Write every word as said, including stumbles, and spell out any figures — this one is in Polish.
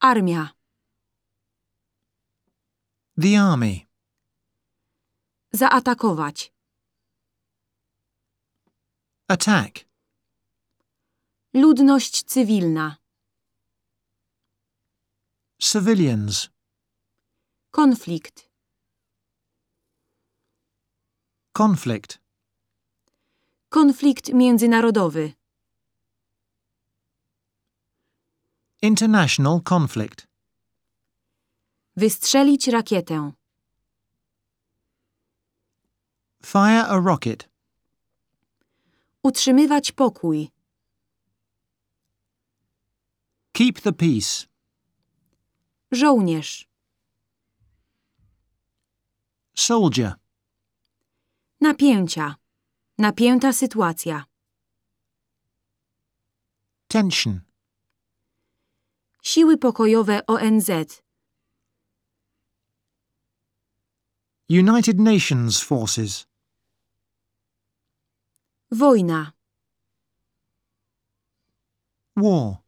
Armia. The army. Zaatakować. Attack. Ludność cywilna. Civilians. Konflikt. Conflict. Konflikt międzynarodowy. International conflict. Wystrzelić rakietę. Fire a rocket. Utrzymywać pokój. Keep the peace. Żołnierz. Soldier. Napięcia. Napięta sytuacja. Tension. Siły pokojowe O N Z. United Nations forces. Wojna. War.